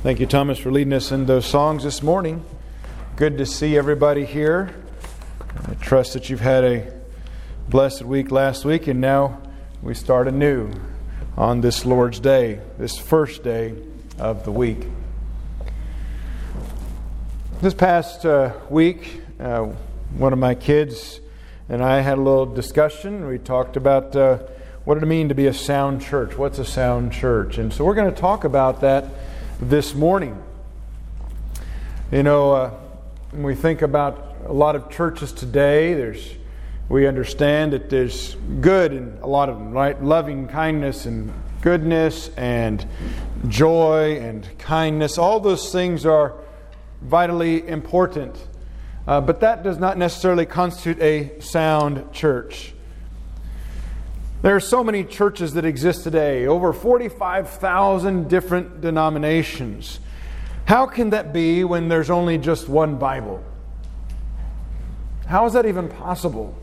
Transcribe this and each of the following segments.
Thank you, Thomas, for leading us in those songs this morning. Good to see everybody here. I trust that you've had a blessed week last week, and now we start anew on this Lord's Day, this first day of the week. This past week, one of my kids and I had a little discussion. We talked about what it means to be a sound church. What's a sound church? And so we're going to talk about that this morning. You know, when we think about a lot of churches today, we understand that there's good in a lot of them, right? Loving kindness and goodness and joy and kindness. All those things are vitally important. But that does not necessarily constitute a sound church. There are so many churches that exist today, over 45,000 different denominations. How can that be when there's only just one Bible? How is that even possible?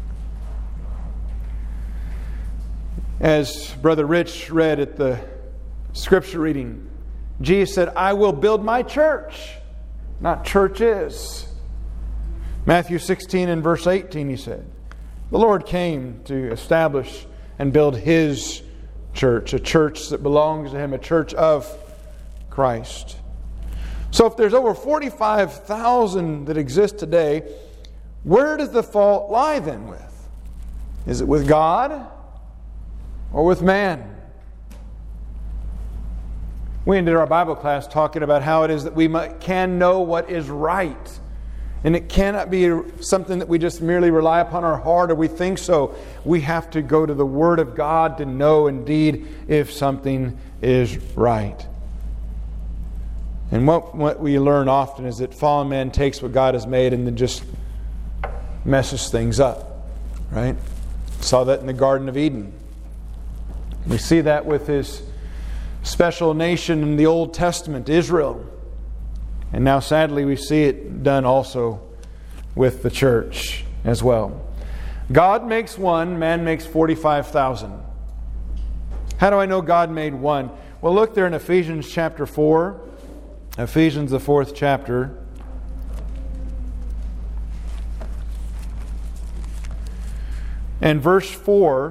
As Brother Rich read at the scripture reading, Jesus said, "I will build my church," not churches. Matthew 16 and verse 18, he said, the Lord came to establish and build His church, a church that belongs to Him, a church of Christ. So if there's over 45,000 that exist today, where does the fault lie then with? Is it with God or with man? We ended our Bible class talking about how it is that we can know what is right. And it cannot be something that we just merely rely upon our heart or we think so. We have to go to the Word of God to know indeed if something is right. And what we learn often is that fallen man takes what God has made and then just messes things up. Right? Saw that in the Garden of Eden. We see that with His special nation in the Old Testament, Israel. And now, sadly, we see it done also with the church as well. God makes one, man makes 45,000. How do I know God made one? Well, look there in Ephesians chapter 4. Ephesians, the 4th chapter. And verse 4,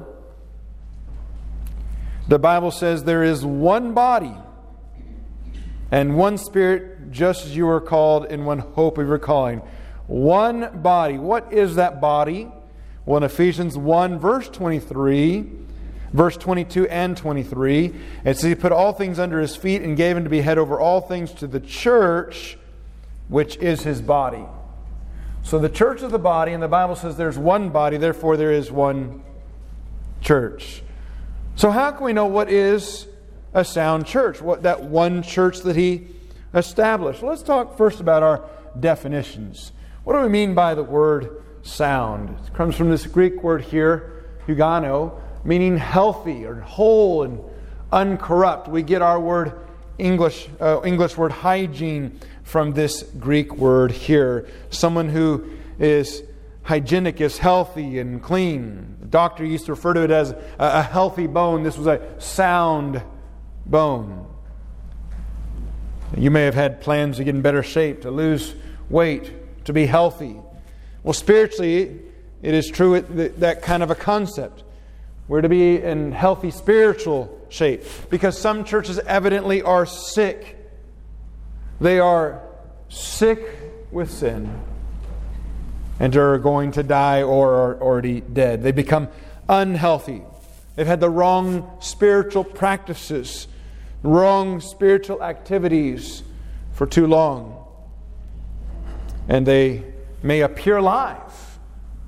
the Bible says, "There is one body and one Spirit, just as you are called in one hope of your calling." One body. What is that body? Well, in Ephesians 1, verse 23, verse 22 and 23, it says He put all things under His feet and gave Him to be head over all things to the church, which is His body. So the church is the body, and the Bible says there's one body, therefore there is one church. So how can we know what is a sound church? What that one church that He established? Well, let's talk first about our definitions. What do we mean by the word sound? It comes from this Greek word here, hugano, meaning healthy or whole and uncorrupt. We get our word English word hygiene from this Greek word here. Someone who is hygienic is healthy and clean. The doctor used to refer to it as a healthy bone. This was a sound bone. You may have had plans to get in better shape, to lose weight, to be healthy. Well, spiritually, it is true that kind of a concept. We're to be in healthy spiritual shape. Because some churches evidently are sick. They are sick with sin and are going to die or are already dead. They become unhealthy. They've had the wrong spiritual practices, wrong spiritual activities for too long. And they may appear alive,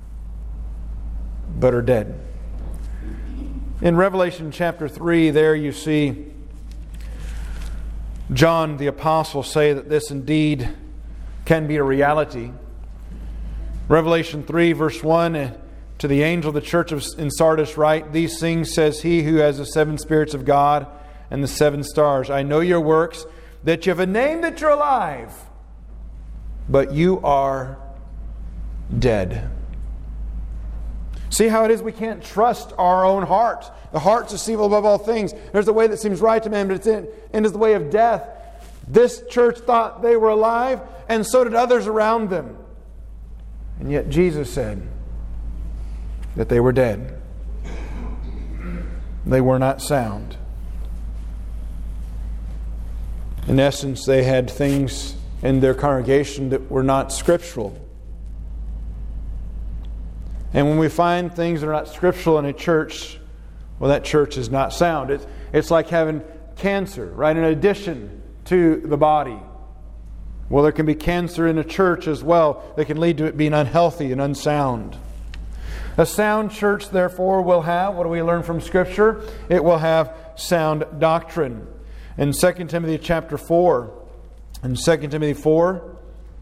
but are dead. In Revelation chapter 3, there you see John the Apostle say that this indeed can be a reality. Revelation 3, verse 1, to the angel of the church in Sardis write, "These things says He who has the 7 spirits of God and the 7 stars. I know your works, that you have a name that you're alive, but you are dead." See how it is we can't trust our own heart. The heart's deceitful above all things. There's a way that seems right to man, but it is the way of death. This church thought they were alive, and so did others around them. And yet Jesus said that they were dead. They were not sound. In essence, they had things in their congregation that were not scriptural. And when we find things that are not scriptural in a church, well, that church is not sound. It's like having cancer, right? In addition to the body. Well, there can be cancer in a church as well that can lead to it being unhealthy and unsound. A sound church, therefore, will have, what do we learn from Scripture? It will have sound doctrine. In 2 Timothy chapter 4, in 2 Timothy 4,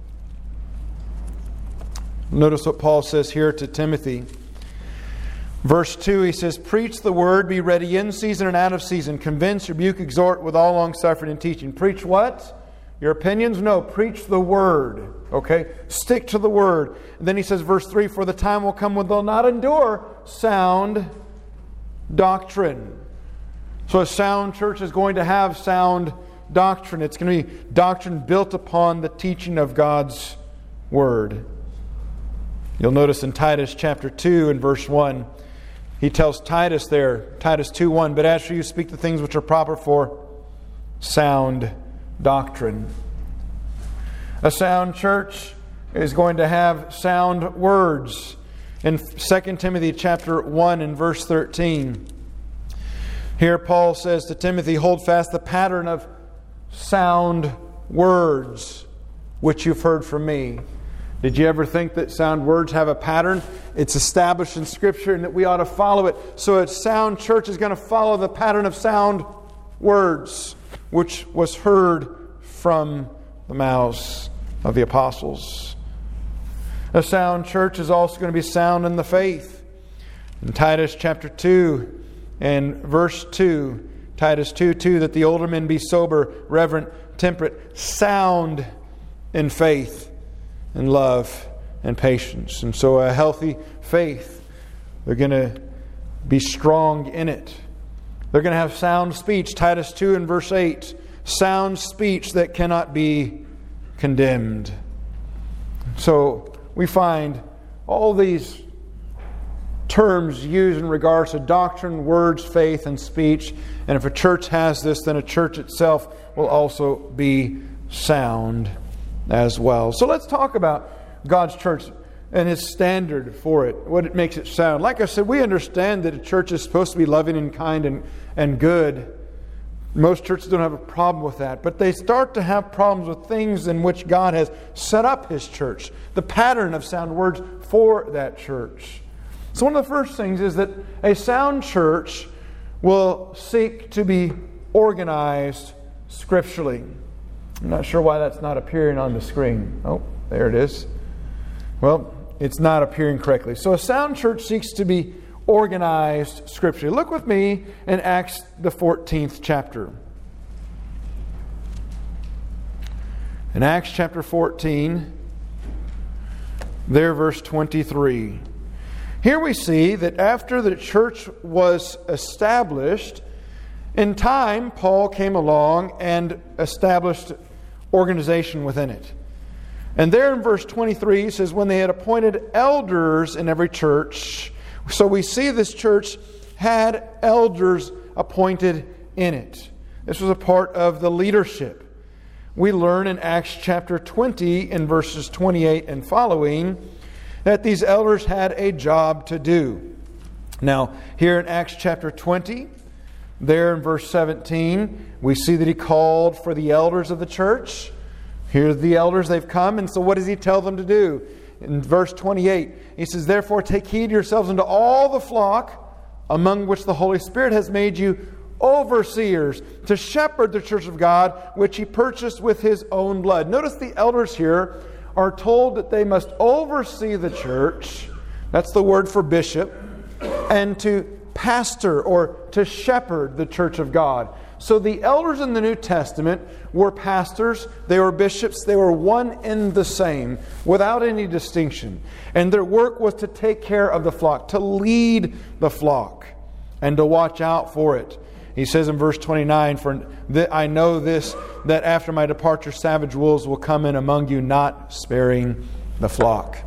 notice what Paul says here to Timothy. Verse 2, he says, "Preach the word, be ready in season and out of season. Convince, rebuke, exhort with all long-suffering and teaching." Preach what? Your opinions? No, preach the word. Okay? Stick to the word. And then he says, verse 3, "For the time will come when they'll not endure sound doctrine." So a sound church is going to have sound doctrine. It's going to be doctrine built upon the teaching of God's word. You'll notice in Titus chapter 2 and verse 1, he tells Titus there, Titus 2:1, "But as for you, speak the things which are proper for sound doctrine." A sound church is going to have sound words. In 2 Timothy chapter 1 and verse 13, here Paul says to Timothy, "Hold fast the pattern of sound words which you've heard from me." Did you ever think that sound words have a pattern? It's established in Scripture and that we ought to follow it. So a sound church is going to follow the pattern of sound words, which was heard from the mouths of the apostles. A sound church is also going to be sound in the faith. In Titus chapter 2 and verse 2, Titus 2:2, "That the older men be sober, reverent, temperate, sound in faith, and love and patience." And so a healthy faith, they're going to be strong in it. They're going to have sound speech. Titus 2 and verse 8, "Sound speech that cannot be condemned." So we find all these terms used in regards to doctrine, words, faith, and speech. And if a church has this, then a church itself will also be sound as well. So let's talk about God's church and His standard for it, what it makes it sound. Like I said, we understand that a church is supposed to be loving and kind and good. Most churches don't have a problem with that, but they start to have problems with things in which God has set up His church, the pattern of sound words for that church. So one of the first things is that a sound church will seek to be organized scripturally. I'm not sure why that's not appearing on the screen. Oh, there it is. Well, it's not appearing correctly. So a sound church seeks to be organized scripturally. Look with me in Acts the 14th chapter. In Acts chapter 14, there verse 23. Here we see that after the church was established, in time Paul came along and established organization within it. And there in verse 23 he says, "When they had appointed elders in every church." So we see this church had elders appointed in it. This was a part of the leadership. We learn in Acts chapter 20 in verses 28 and following that these elders had a job to do. Now, here in Acts chapter 20, there in verse 17, we see that he called for the elders of the church. Here's the elders, they've come, and so what does he tell them to do? In verse 28, he says, "Therefore take heed yourselves unto all the flock, among which the Holy Spirit has made you overseers, to shepherd the church of God, which he purchased with his own blood." Notice the elders here are told that they must oversee the church. That's the word for bishop. And to pastor or to shepherd the church of God. So the elders in the New Testament were pastors, they were bishops, they were one in the same, without any distinction. And their work was to take care of the flock, to lead the flock, and to watch out for it. He says in verse 29, "For I know this, that after my departure savage wolves will come in among you, not sparing the flock."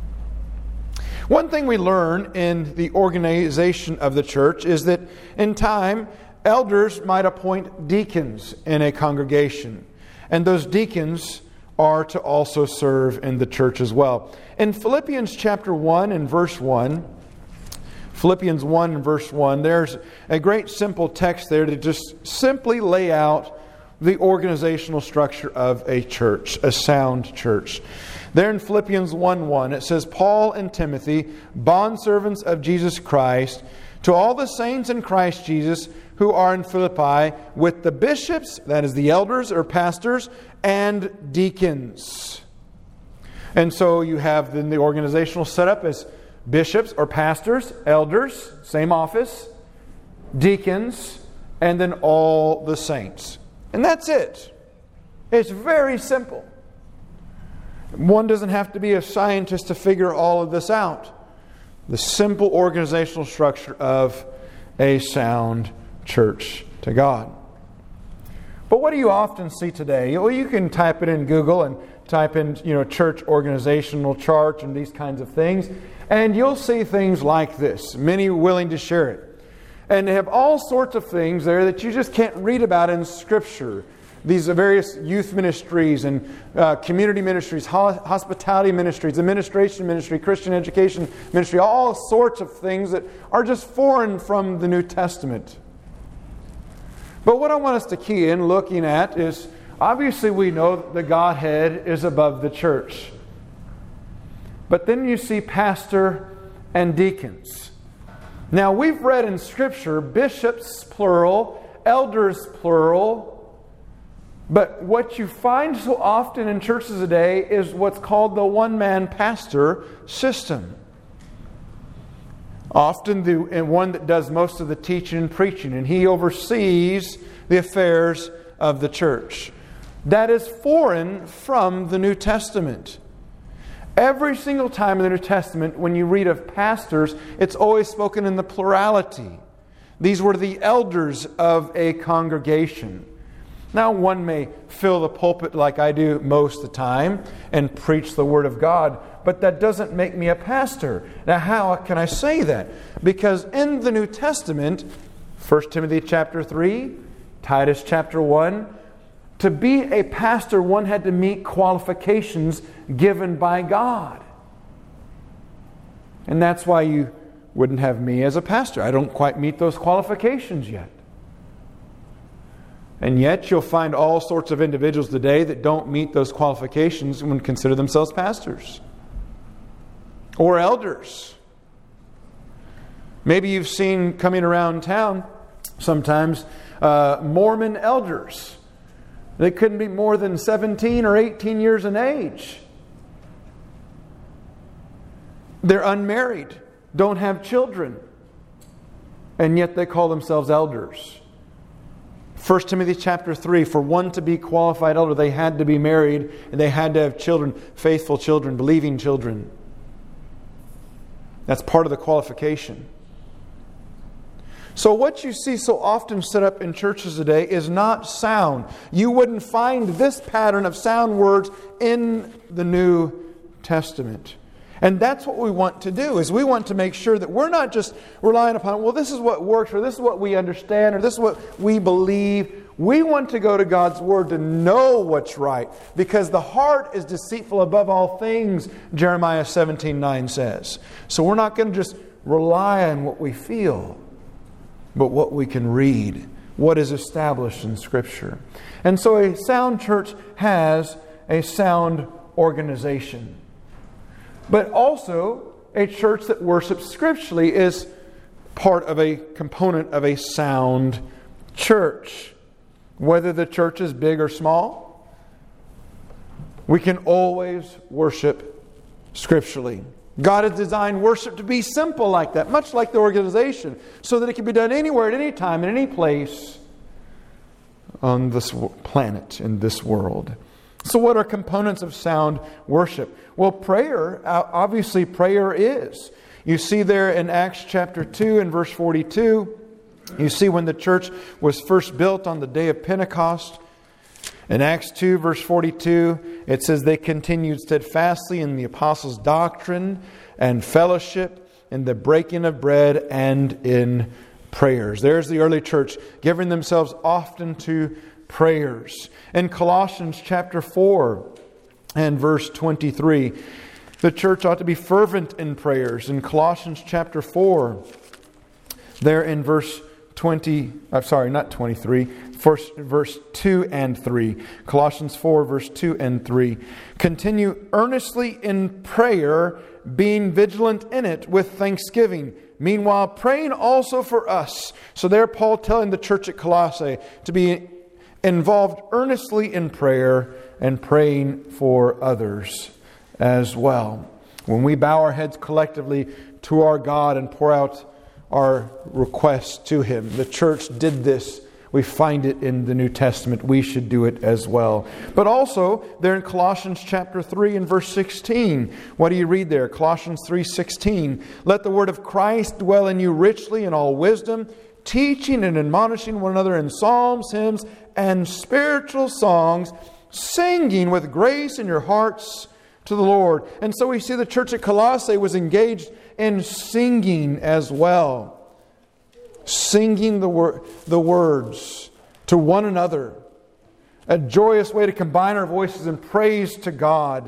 One thing we learn in the organization of the church is that in time, elders might appoint deacons in a congregation. And those deacons are to also serve in the church as well. In Philippians chapter 1 and verse 1, Philippians 1 and verse 1, there's a great simple text there to just simply lay out the organizational structure of a church, a sound church. There in Philippians 1:1, it says, "Paul and Timothy, bondservants of Jesus Christ, to all the saints in Christ Jesus who are in Philippi, with the bishops," that is the elders or pastors, "and deacons." And so you have then the organizational setup as bishops or pastors, elders, same office, deacons, and then all the saints. And that's it. It's very simple. One doesn't have to be a scientist to figure all of this out. The simple organizational structure of a sound church to God. But what do you often see today? Well, you can type it in Google and type in, church organizational chart and these kinds of things, and you'll see things like this. Many are willing to share it. And they have all sorts of things there that you just can't read about in Scripture. These various youth ministries and community ministries, hospitality ministries, administration ministry, Christian education ministry, all sorts of things that are just foreign from the New Testament. But what I want us to key in looking at is, obviously we know that the Godhead is above the church. But then you see pastor and deacons. Now we've read in Scripture bishops plural, elders plural. But what you find so often in churches today is what's called the one-man pastor system. Often the one that does most of the teaching and preaching, and he oversees the affairs of the church. That is foreign from the New Testament. Every single time in the New Testament, when you read of pastors, it's always spoken in the plurality. These were the elders of a congregation. Now, one may fill the pulpit like I do most of the time and preach the Word of God, but that doesn't make me a pastor. Now, how can I say that? Because in the New Testament, 1 Timothy chapter 3, Titus chapter 1, to be a pastor, one had to meet qualifications given by God. And that's why you wouldn't have me as a pastor. I don't quite meet those qualifications yet. And yet you'll find all sorts of individuals today that don't meet those qualifications and would consider themselves pastors or elders. Maybe you've seen coming around town sometimes Mormon elders. They couldn't be more than 17 or 18 years in age. They're unmarried, don't have children, and yet they call themselves elders. 1 Timothy chapter 3, for one to be qualified elder, they had to be married and they had to have children, faithful children, believing children. That's part of the qualification. So what you see so often set up in churches today is not sound. You wouldn't find this pattern of sound words in the New Testament. And that's what we want to do, is we want to make sure that we're not just relying upon, well, this is what works, or this is what we understand, or this is what we believe. We want to go to God's Word to know what's right, because the heart is deceitful above all things, Jeremiah 17:9 says. So we're not going to just rely on what we feel, but what we can read, what is established in Scripture. And so a sound church has a sound organization. But also, a church that worships scripturally is part of a component of a sound church. Whether the church is big or small, we can always worship scripturally. God has designed worship to be simple like that, much like the organization, so that it can be done anywhere, at any time, in any place on this planet, in this world. So what are components of sound worship? Well, prayer, obviously prayer is. You see there in Acts chapter 2 and verse 42, You see, when the church was first built on the day of Pentecost, in Acts 2, verse 42, it says they continued steadfastly in the apostles' doctrine and fellowship, in the breaking of bread, and in prayers. There's the early church giving themselves often to prayers. In Colossians chapter 4 and verse 23, the church ought to be fervent in prayers. In Colossians chapter 4, there in verse 23, verse 2 and 3. Colossians 4, verse 2 and 3. Continue earnestly in prayer, being vigilant in it with thanksgiving. Meanwhile, praying also for us. So there Paul telling the church at Colossae to be involved earnestly in prayer and praying for others as well. When we bow our heads collectively to our God and pour out our requests to Him, the church did this. We find it in the New Testament. We should do it as well. But also, there in Colossians chapter 3 and verse 16, what do you read there? Colossians 3:16. Let the word of Christ dwell in you richly in all wisdom, teaching and admonishing one another in psalms, hymns, and spiritual songs, singing with grace in your hearts to the Lord. And so we see the church at Colossae was engaged in singing as well. Singing the words to one another. A joyous way to combine our voices in praise to God,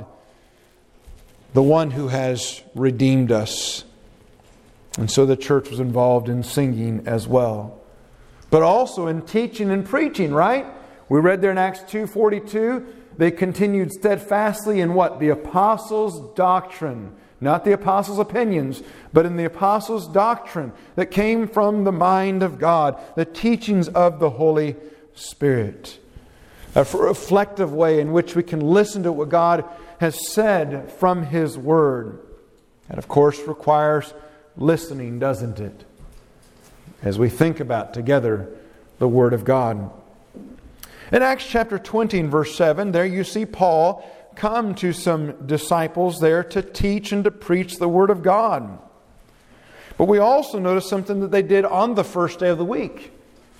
the one who has redeemed us. And so the church was involved in singing as well. But also in teaching and preaching, right? We read there in Acts 2:42, they continued steadfastly in what? The apostles' doctrine. Not the apostles' opinions, but in the apostles' doctrine that came from the mind of God, the teachings of the Holy Spirit. A reflective way in which we can listen to what God has said from His Word. And of course requires listening, doesn't it? As we think about together the Word of God. In Acts chapter 20 and verse 7, there you see Paul come to some disciples there to teach and to preach the Word of God. But we also notice something that they did on the first day of the week.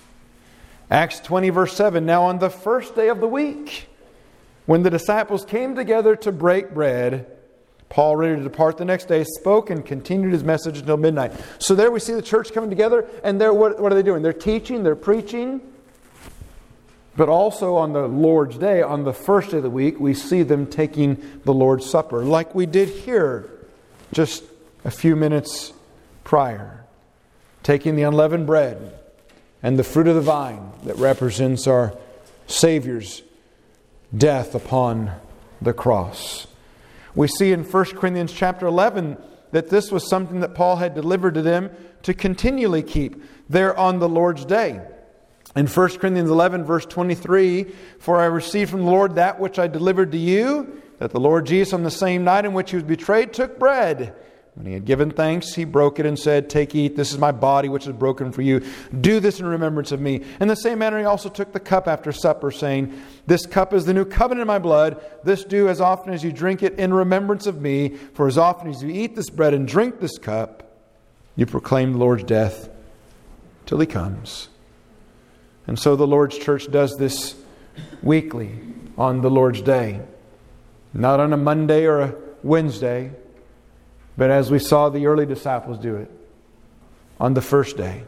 Acts 20 verse 7, now on the first day of the week, when the disciples came together to break bread, Paul, ready to depart the next day, spoke and continued his message until midnight. So there we see the church coming together, and what are they doing? They're teaching, they're preaching. But also on the Lord's Day, on the first day of the week, we see them taking the Lord's Supper, like we did here just a few minutes prior. Taking the unleavened bread and the fruit of the vine that represents our Savior's death upon the cross. We see in 1 Corinthians chapter 11 that this was something that Paul had delivered to them to continually keep there on the Lord's Day. In 1 Corinthians 11, verse 23, for I received from the Lord that which I delivered to you, that the Lord Jesus on the same night in which He was betrayed took bread. When He had given thanks, He broke it and said, take, eat, this is my body which is broken for you. Do this in remembrance of me. In the same manner He also took the cup after supper, saying, this cup is the new covenant in my blood. This do as often as you drink it in remembrance of me. For as often as you eat this bread and drink this cup, you proclaim the Lord's death till He comes. And so the Lord's church does this weekly on the Lord's Day. Not on a Monday or a Wednesday, but as we saw the early disciples do it, on the first day.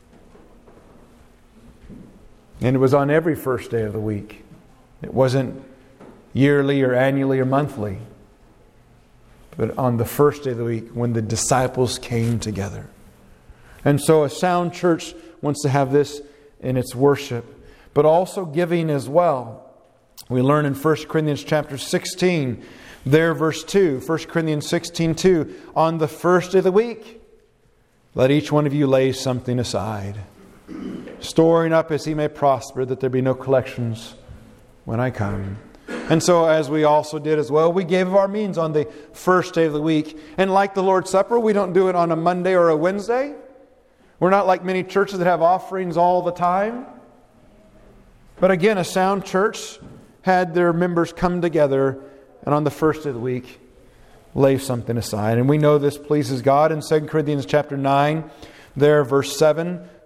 And it was on every first day of the week. It wasn't yearly or annually or monthly, but on the first day of the week when the disciples came together. And so a sound church wants to have this in its worship, but also giving as well. We learn in 1 Corinthians chapter 16, there verse 2, 1 Corinthians 16:2, on the first day of the week, let each one of you lay something aside, storing up as he may prosper, that there be no collections when I come. And so as we also did as well, we gave of our means on the first day of the week. And like the Lord's Supper, we don't do it on a Monday or a Wednesday. We're not like many churches that have offerings all the time. But again, a sound church had their members come together and on the first day of the week lay something aside. And we know this pleases God in 2 Corinthians chapter 9, there verse 7.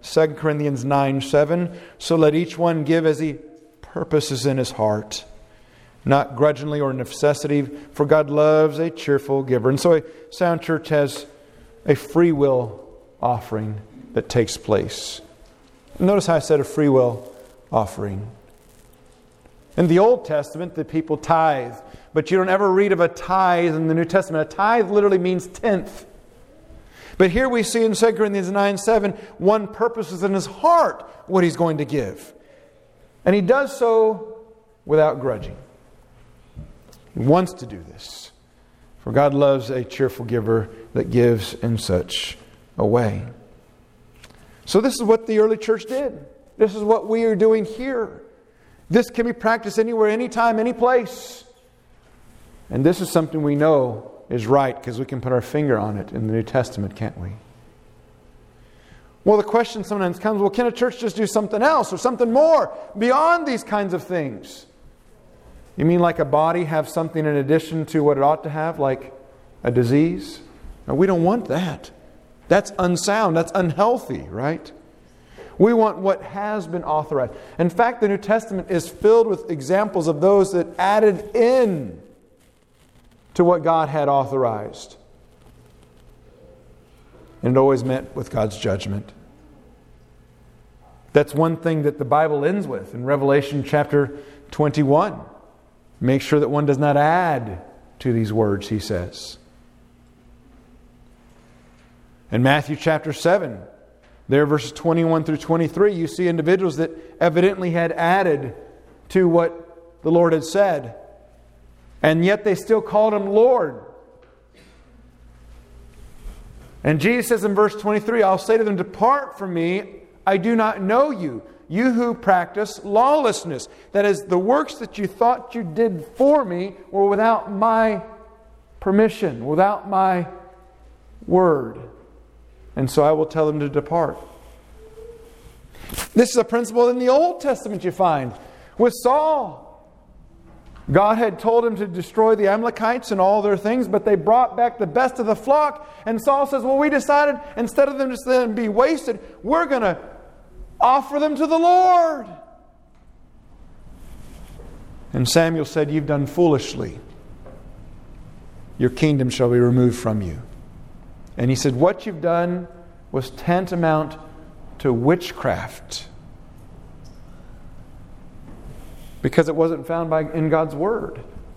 2 Corinthians 9:7. So let each one give as he purposes in his heart, not grudgingly or necessity, for God loves a cheerful giver. And so a sound church has a free will offering that takes place. Notice how I said a free will offering. In the Old Testament, the people tithe, but you don't ever read of a tithe in the New Testament. A tithe literally means tenth. But here we see in 2 Corinthians 9:7, one purposes in his heart what he's going to give. And he does so without grudging. He wants to do this. For God loves a cheerful giver that gives in such a way. So this is what the early church did. This is what we are doing here. This can be practiced anywhere, anytime, any place. And this is something we know is right because we can put our finger on it in the New Testament, can't we? Well, the question sometimes comes, well, can a church just do something else or something more beyond these kinds of things? You mean like a body have something in addition to what it ought to have, like a disease? No, we don't want that. That's unsound. That's unhealthy, right? We want what has been authorized. In fact, the New Testament is filled with examples of those that added in to what God had authorized. And it always met with God's judgment. That's one thing that the Bible ends with in Revelation chapter 21. Make sure that one does not add to these words, he says. In Matthew chapter 7, there verses 21 through 23, you see individuals that evidently had added to what the Lord had said. And yet they still called him Lord. And Jesus says in verse 23, I'll say to them, depart from me, I do not know you, you who practice lawlessness. That is, the works that you thought you did for me were without my permission, without my word. And so I will tell them to depart. This is a principle in the Old Testament you find with Saul. God had told him to destroy the Amalekites and all their things, but they brought back the best of the flock. And Saul says, well, we decided instead of them just letting them be wasted, we're going to offer them to the Lord. And Samuel said, you've done foolishly. Your kingdom shall be removed from you. And he said, what you've done was tantamount to witchcraft. Because it wasn't found in God's Word.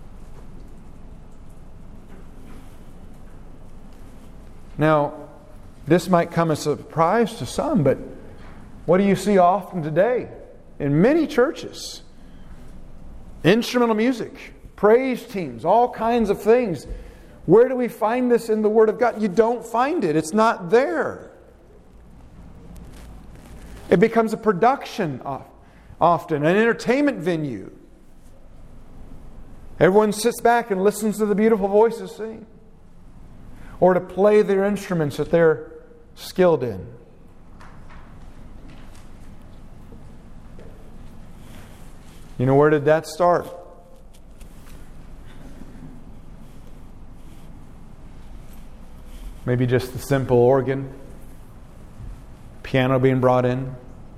Now, this might come as a surprise to some, but what do you see often today in many churches? Instrumental music, praise teams, all kinds of things. Where do we find this in the Word of God? You don't find it. It's not there. It becomes a production often, an entertainment venue. Everyone sits back and listens to the beautiful voices sing. Or to play their instruments that they're skilled in. You know, where did that start? Maybe just the simple organ, piano being brought in.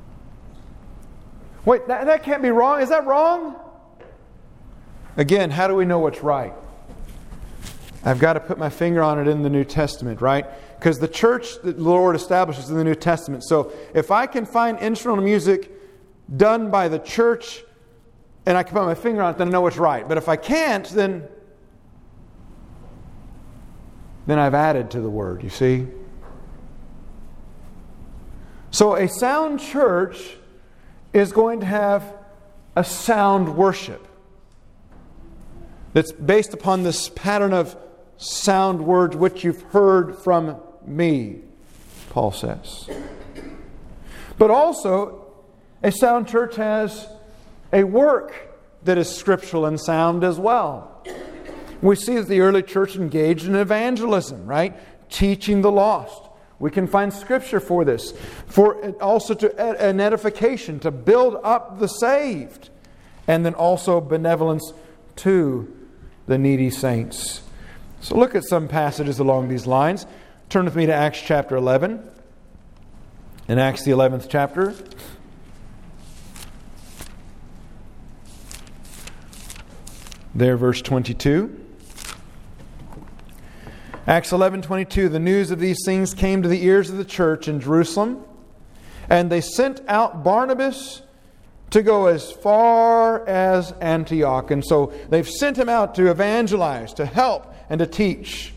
Wait, that can't be wrong. Is that wrong? Again, how do we know what's right? I've got to put my finger on it in the New Testament, right? Because the church that the Lord establishes in the New Testament. So if I can find instrumental music done by the church and I can put my finger on it, then I know what's right. But if I can't, then I've added to the word, you see? So a sound church is going to have a sound worship that's based upon this pattern of sound words which you've heard from me, Paul says. But also, a sound church has a work that is scriptural and sound as well. We see that the early church engaged in evangelism, right? Teaching the lost. We can find scripture for this. Also to an edification, to build up the saved. And then also benevolence to the needy saints. So look at some passages along these lines. Turn with me to Acts chapter 11. In Acts the 11th chapter, there verse 22. Acts 11:22, the news of these things came to the ears of the church in Jerusalem, and they sent out Barnabas to go as far as Antioch. And so they've sent him out to evangelize, to help, and to teach.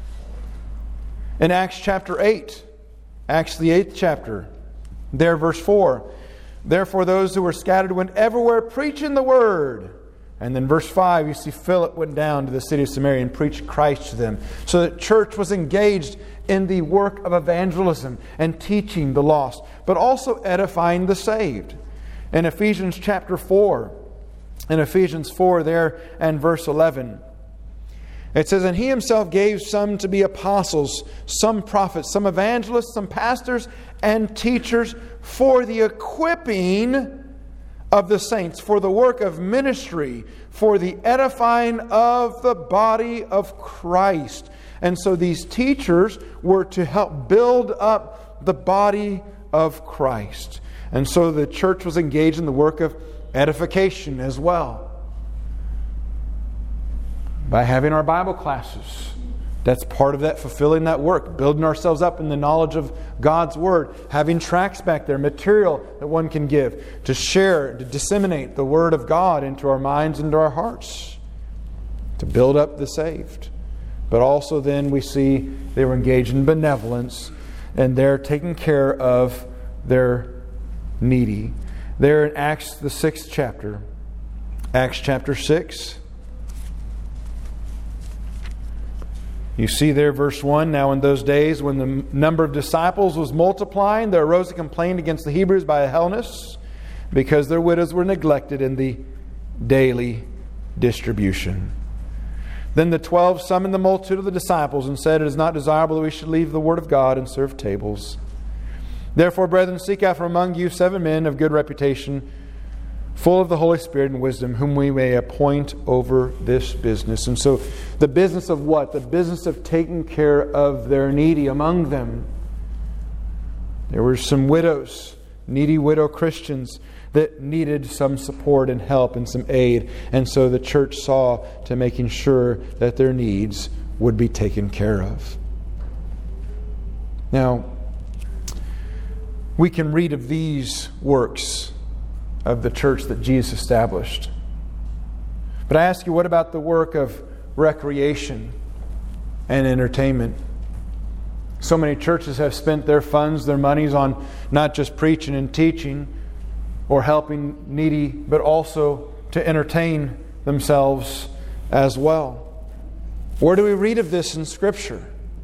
In Acts chapter 8, Acts the 8th chapter, there verse 4, therefore those who were scattered went everywhere preaching the word. And then verse 5, you see Philip went down to the city of Samaria and preached Christ to them. So the church was engaged in the work of evangelism and teaching the lost, but also edifying the saved. In Ephesians chapter 4, in Ephesians 4 there and verse 11, it says, and He Himself gave some to be apostles, some prophets, some evangelists, some pastors and teachers for the equipping of the saints, for the work of ministry, for the edifying of the body of Christ. And so these teachers were to help build up the body of Christ. And so the church was engaged in the work of edification as well. By having our Bible classes. That's part of that, fulfilling that work. Building ourselves up in the knowledge of God's Word. Having tracts back there, material that one can give to share, to disseminate the Word of God into our minds and into our hearts. To build up the saved. But also then we see they were engaged in benevolence and they're taking care of their needy. There in Acts the 6th chapter. Acts chapter 6. You see there, verse 1, now in those days when the number of disciples was multiplying, there arose a complaint against the Hebrews by the Hellenists because their widows were neglected in the daily distribution. Then the 12 summoned the multitude of the disciples and said, it is not desirable that we should leave the word of God and serve tables. Therefore, brethren, seek out from among you 7 men of good reputation, full of the Holy Spirit and wisdom, whom we may appoint over this business. And so the business of what? The business of taking care of their needy among them. There were some widows, needy widow Christians, that needed some support and help and some aid. And so the church saw to making sure that their needs would be taken care of. Now, we can read of these works of the church that Jesus established. But I ask you, what about the work of recreation and entertainment? So many churches have spent their funds, their monies on not just preaching and teaching or helping needy, but also to entertain themselves as well. Where do we read of this in Scripture?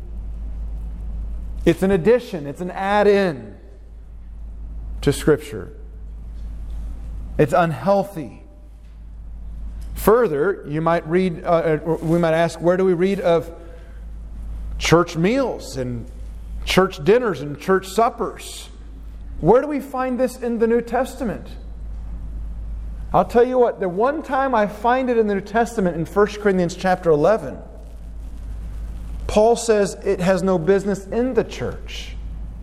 It's an addition, it's an add-in to Scripture. It's unhealthy. Further, you might read, we might ask, where do we read of church meals and church dinners and church suppers? Where do we find this in the New Testament? I'll tell you what, the one time I find it in the New Testament in 1 Corinthians chapter 11, Paul says it has no business in the church.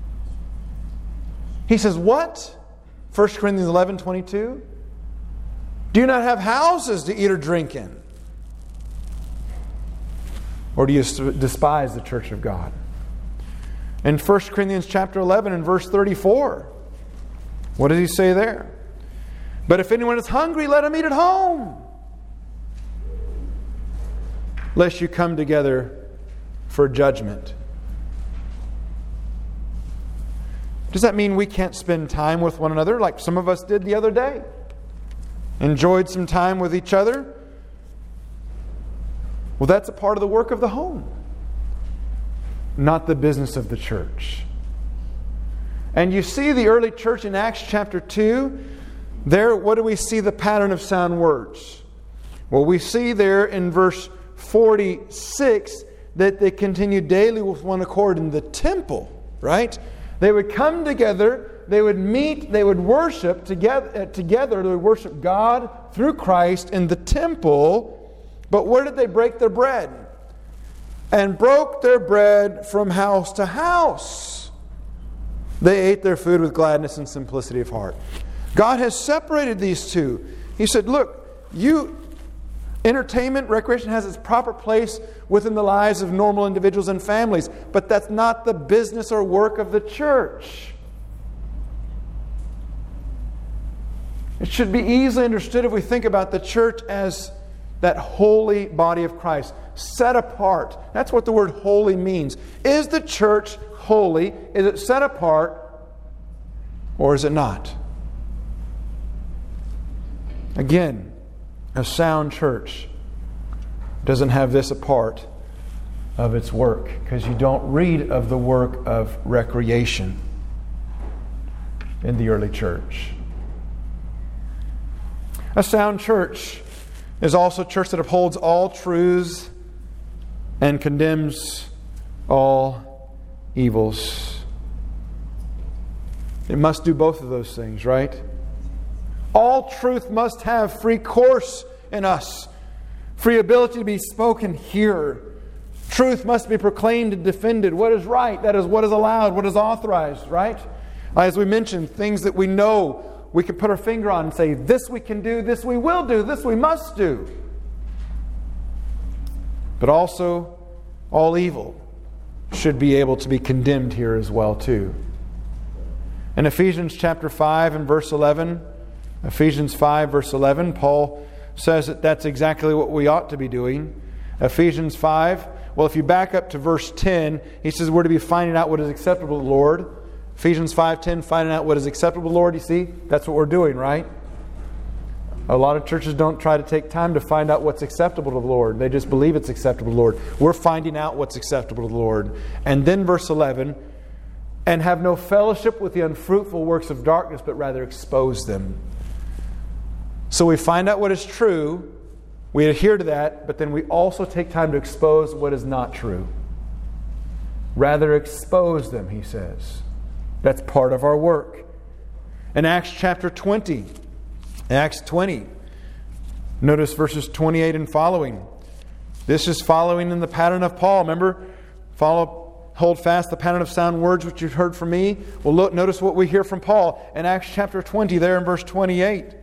He says, what? 1 Corinthians 11:22. Do you not have houses to eat or drink in? Or do you despise the church of God? In 1 Corinthians chapter 11 and verse 34, what does he say there? But if anyone is hungry, let him eat at home, lest you come together for judgment. Does that mean we can't spend time with one another like some of us did the other day? Enjoyed some time with each other? Well, that's a part of the work of the home, not the business of the church. And you see the early church in Acts chapter 2. There, what do we see the pattern of sound words? Well, we see there in verse 46 that they continued daily with one accord in the temple, right? They would come together, they would meet, they would worship together, they would worship God through Christ in the temple. But where did they break their bread? And broke their bread from house to house. They ate their food with gladness and simplicity of heart. God has separated these two. He said, look, entertainment, recreation has its proper place within the lives of normal individuals and families, but that's not the business or work of the church. It should be easily understood if we think about the church as that holy body of Christ, set apart. That's what the word holy means. Is the church holy? Is it set apart? Or is it not? Again, a sound church doesn't have this a part of its work, because you don't read of the work of recreation in the early church. A sound church is also a church that upholds all truths and condemns all evils. It must do both of those things, right? All truth must have free course in us, free ability to be spoken here. Truth must be proclaimed and defended. What is right? That is what is allowed, what is authorized, right? As we mentioned, things that we know we can put our finger on and say, this we can do, this we will do, this we must do. But also, all evil should be able to be condemned here as well, too. In Ephesians chapter 5 and verse 11, Ephesians 5 verse 11, Paul says that that's exactly what we ought to be doing. Ephesians 5, well, if you back up to verse 10, he says we're to be finding out what is acceptable to the Lord. Ephesians 5:10, finding out what is acceptable to the Lord. You see, that's what we're doing, right? A lot of churches don't try to take time to find out what's acceptable to the Lord. They just believe it's acceptable to the Lord. We're finding out what's acceptable to the Lord. And then verse 11, and have no fellowship with the unfruitful works of darkness, but rather expose them. So we find out what is true, we adhere to that, but then we also take time to expose what is not true. Rather expose them, he says. That's part of our work. In Acts chapter 20, notice verses 28 and following. This is following in the pattern of Paul. Remember, hold fast the pattern of sound words which you've heard from me. Well, look, notice what we hear from Paul in Acts chapter 20, there in verse 28.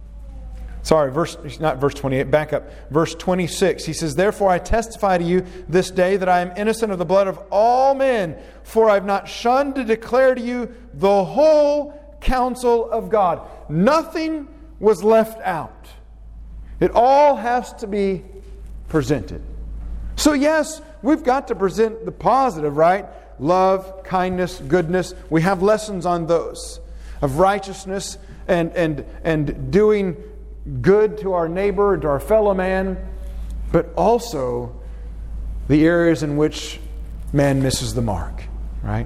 Not verse 28, back up. Verse 26. He says, therefore I testify to you this day that I am innocent of the blood of all men, for I have not shunned to declare to you the whole counsel of God. Nothing was left out. It all has to be presented. So yes, we've got to present the positive, right? Love, kindness, goodness. We have lessons on those. Of righteousness and doing good to our neighbor and to our fellow man, but also the areas in which man misses the mark, right?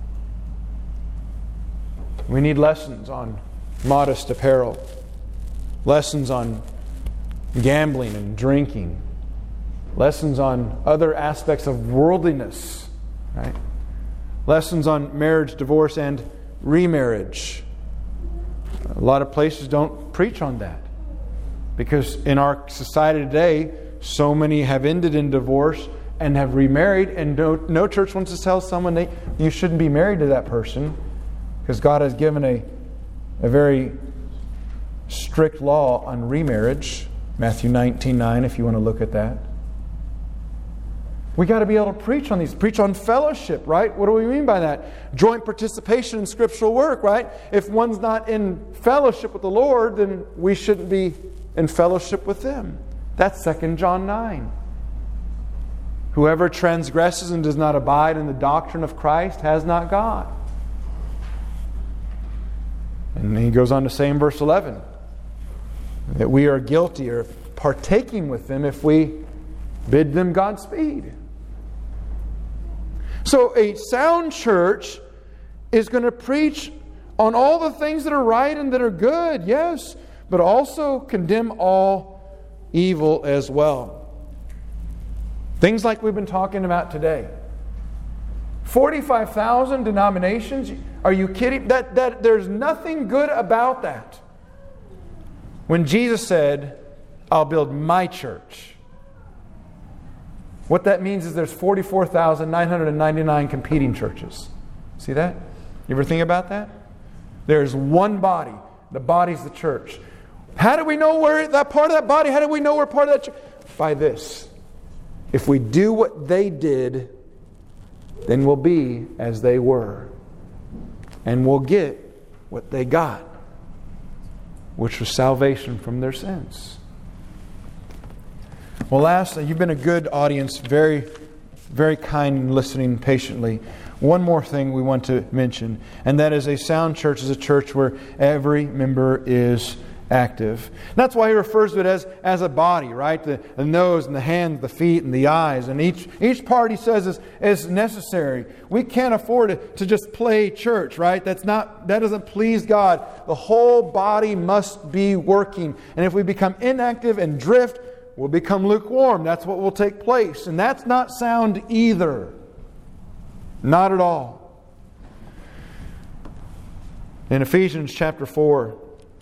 We need lessons on modest apparel, lessons on gambling and drinking, lessons on other aspects of worldliness, right? Lessons on marriage, divorce, and remarriage. A lot of places don't preach on that. Because in our society today, so many have ended in divorce and have remarried, and no church wants to tell someone you shouldn't be married to that person, because God has given a very strict law on remarriage. Matthew 19:9, if you want to look at that. We got to be able to preach on these. Preach on fellowship, right? What do we mean by that? Joint participation in scriptural work, right? If one's not in fellowship with the Lord, then we shouldn't be in fellowship with them. That's 2 John 9. Whoever transgresses and does not abide in the doctrine of Christ has not God. And he goes on to say in verse 11 that we are guilty of partaking with them if we bid them Godspeed. So a sound church is going to preach on all the things that are right and that are good, yes, but also condemn all evil as well. Things like we've been talking about today. 45,000 denominations? Are you kidding? That there's nothing good about that. When Jesus said, I'll build my church. What that means is there's 44,999 competing churches. See that? You ever think about that? There's one body. The body's the church. How do we know we're that part of that body? How do we know we're part of that church? By this. If we do what they did, then we'll be as they were. And we'll get what they got, which was salvation from their sins. Well, lastly, you've been a good audience, very, very kind and listening patiently. One more thing we want to mention, and that is a sound church is a church where every member is active. And that's why he refers to it as a body, right? The nose and the hands, the feet and the eyes. And each part, he says, is necessary. We can't afford to just play church, right? That doesn't please God. The whole body must be working. And if we become inactive and drift, we'll become lukewarm. That's what will take place. And that's not sound either. Not at all. In Ephesians chapter 4,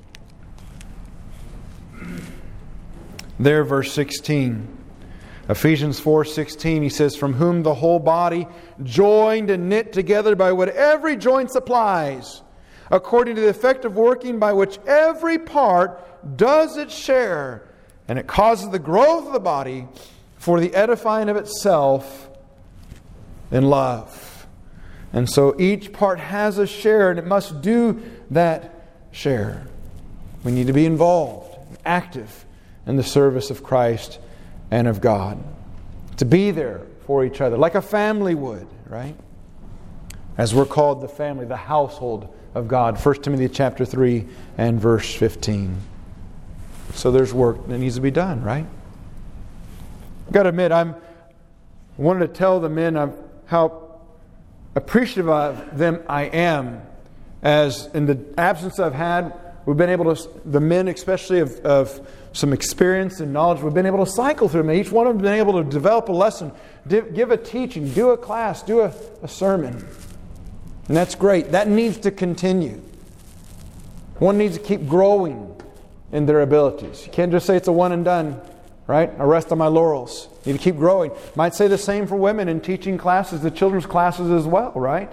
there, verse 16. Ephesians 4:16, he says, "From whom the whole body, joined and knit together by what every joint supplies, according to the effective working by which every part does its share, and it causes the growth of the body for the edifying of itself in love." And so each part has a share, and it must do that share. We need to be involved, active in the service of Christ and of God. To be there for each other, like a family would, right? As we're called the family, the household of God. 1 Timothy chapter 3 and verse 15. So there's work that needs to be done, right? I've got to admit, I wanted to tell the men how appreciative of them I am, as in the absence I've had, we've been able to, the men especially of some experience and knowledge, we've been able to cycle through them. Each one of them has been able to develop a lesson, give a teaching, do a class, do a sermon. And that's great. That needs to continue. One needs to keep growing in their abilities. You can't just say it's a one and done, right? I rest on my laurels. You need to keep growing. Might say the same for women in teaching classes, the children's classes as well, right?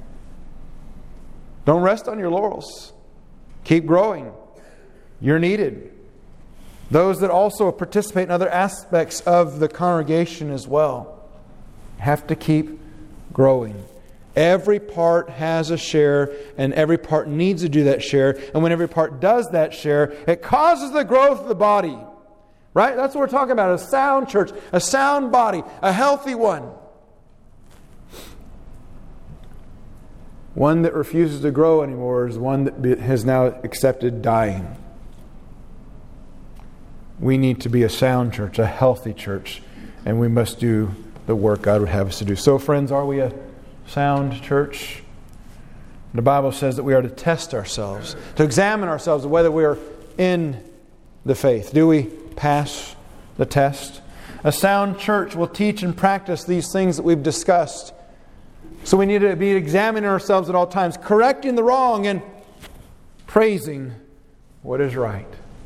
Don't rest on your laurels. Keep growing. You're needed. Those that also participate in other aspects of the congregation as well have to keep growing. Every part has a share, and every part needs to do that share. And when every part does that share, it causes the growth of the body. Right? That's what we're talking about. A sound church, a sound body, a healthy one. One that refuses to grow anymore is one that has now accepted dying. We need to be a sound church, a healthy church, and we must do the work God would have us to do. So, friends, are we a sound church? The Bible says that we are to test ourselves, to examine ourselves, whether we are in the faith. Do we pass the test? A sound church will teach and practice these things that we've discussed. So we need to be examining ourselves at all times, correcting the wrong and praising what is right.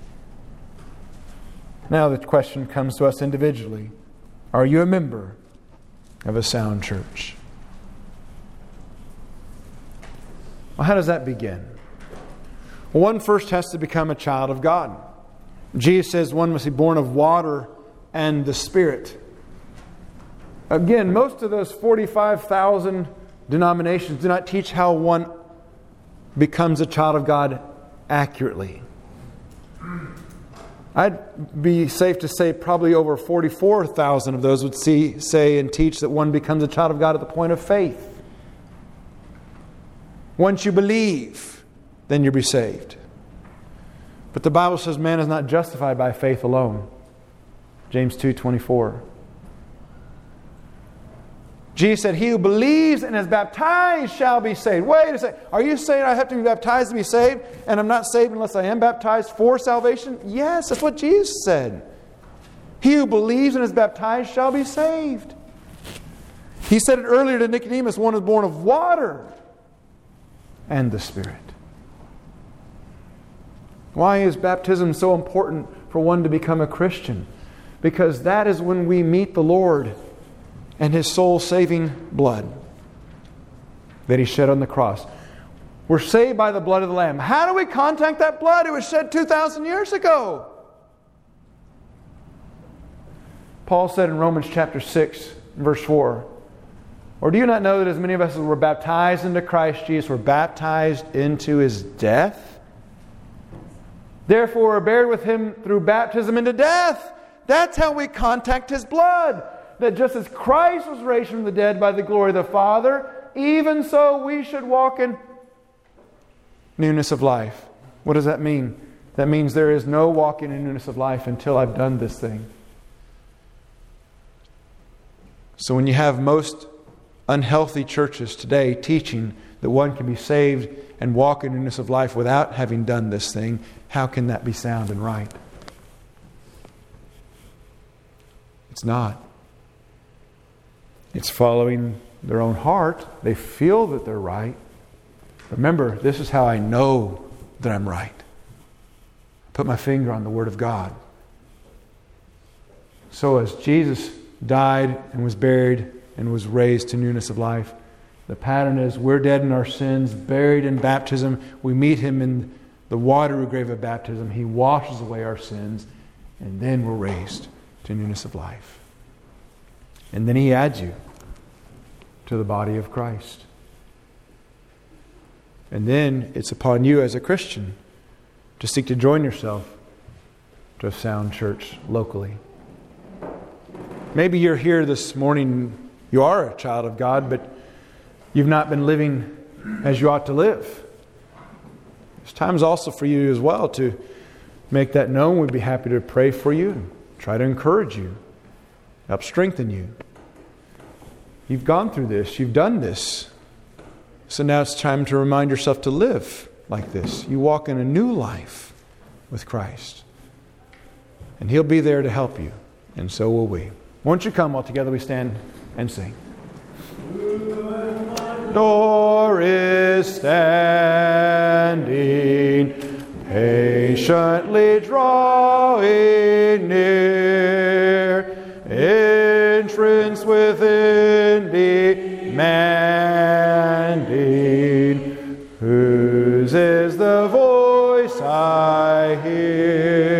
Now the question comes to us individually. Are you a member of a sound church? Well, how does that begin? Well, one first has to become a child of God. Jesus says one must be born of water and the Spirit. Again, most of those 45,000 denominations do not teach how one becomes a child of God accurately. I'd be safe to say probably over 44,000 of those would say and teach that one becomes a child of God at the point of faith. Once you believe, then you'll be saved. But the Bible says man is not justified by faith alone. James 2:24. Jesus said, "He who believes and is baptized shall be saved." Wait a second. Are you saying I have to be baptized to be saved? And I'm not saved unless I am baptized for salvation? Yes, that's what Jesus said. He who believes and is baptized shall be saved. He said it earlier to Nicodemus, one is born of water and the Spirit. Why is baptism so important for one to become a Christian? Because that is when we meet the Lord and His soul-saving blood that He shed on the cross. We're saved by the blood of the Lamb. How do we contact that blood? It was shed 2,000 years ago. Paul said in Romans chapter 6, verse 4, or do you not know that as many of us as were baptized into Christ Jesus were baptized into His death? Therefore, we're buried with Him through baptism into death. That's how we contact His blood. That just as Christ was raised from the dead by the glory of the Father, even so we should walk in newness of life. What does that mean? That means there is no walking in newness of life until I've done this thing. So when you have most unhealthy churches today teaching that one can be saved and walk in newness of life without having done this thing, how can that be sound and right? It's not. It's following their own heart. They feel that they're right. Remember, this is how I know that I'm right. Put my finger on the Word of God. So as Jesus died and was buried and was raised to newness of life, the pattern is we're dead in our sins, buried in baptism. We meet Him in the watery grave of baptism. He washes away our sins, and then we're raised to newness of life. And then He adds you to the body of Christ. And then it's upon you as a Christian to seek to join yourself to a sound church locally. Maybe you're here this morning, you are a child of God, but you've not been living as you ought to live. There's times also for you as well to make that known. We'd be happy to pray for you and try to encourage you, help strengthen you. You've gone through this, you've done this. So now it's time to remind yourself to live like this. You walk in a new life with Christ. And He'll be there to help you. And so will we. Won't you come while together we stand and sing? Door is standing, patiently drawing near. Entrance within demanding. Whose is the voice I hear?